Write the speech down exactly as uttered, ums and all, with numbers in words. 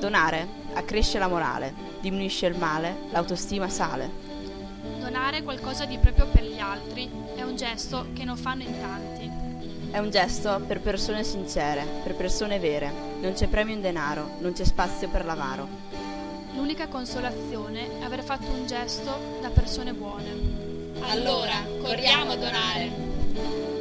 Donare accresce la morale, diminuisce il male, l'autostima sale. Donare qualcosa di proprio per gli altri è un gesto che non fanno in tanti. È un gesto per persone sincere, per persone vere. Non c'è premio in denaro, non c'è spazio per l'avaro. L'unica consolazione è aver fatto un gesto da persone buone. Allora, corriamo a donare!